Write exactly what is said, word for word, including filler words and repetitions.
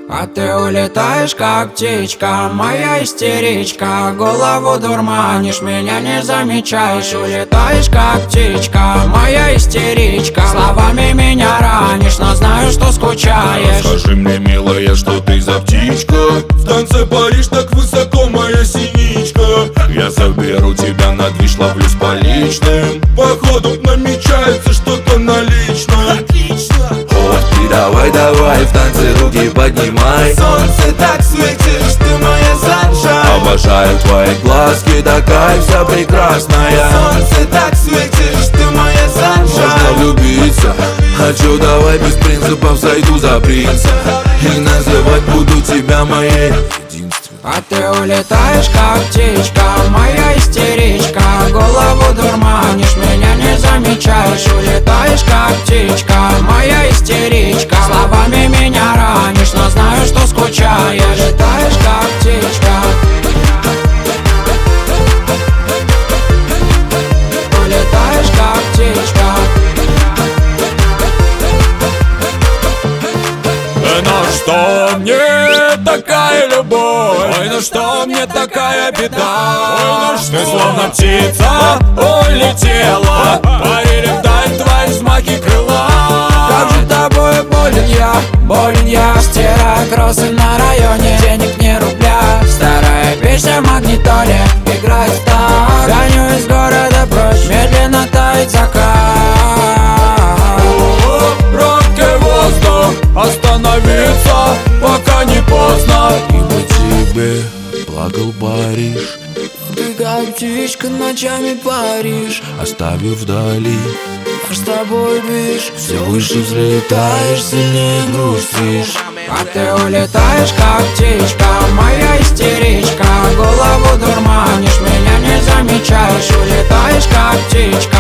А ты улетаешь, как птичка, моя истеричка. Голову дурманишь, меня не замечаешь. Улетаешь, как птичка, моя истеричка. Словами меня ранишь, но знаю, что скучаешь. Скажи мне, милая, что ты за птичка? В танце паришь так высоко, моя синичка. Я заберу тебя на движ, ловлюсь по личным. Походу намечается что-то на личном. Отлично. Ты давай, давай, в танце руки поднимай. Солнце так светишь, ты моя саншайн. Обожаю твои глазки, такая вся прекрасная. Солнце так светишь, ты моя саншайн. Можно влюбиться, хочу, давай без принципов сойду за принца. И называть буду тебя моей единственной. А ты улетаешь, как птичка, моя истеричка. Голову дурманишь, меня не замечаешь. Улетаешь, как птичка, моя истеричка. Словами меня ранишь, но знаю, что скучаешь. Улетаешь, как птичка. Улетаешь, как птичка. Ну что мне такая любовь? Ой, ну что мне такая беда? Ой, ну что? Ты словно птица улетела, парили вдаль твои взмахи крыла. Как же тобой болен я, болен я. Стираю кроссы на районе, денег не рубля. Старая песня в магнитоле играет так. Гоню из города прочь, медленно тает закат. Пробкой воздух, остановиться, пока не поздно. И по тебе плакал Париж. Ты как птичка ночами паришь, Оставив вдали, наш с тобой движ. все выше взлетаешь, сильнее грустишь. А ты улетаешь, как птичка, моя истеричка. Голову дурманишь, меня не замечаешь. Улетаешь, как птичка.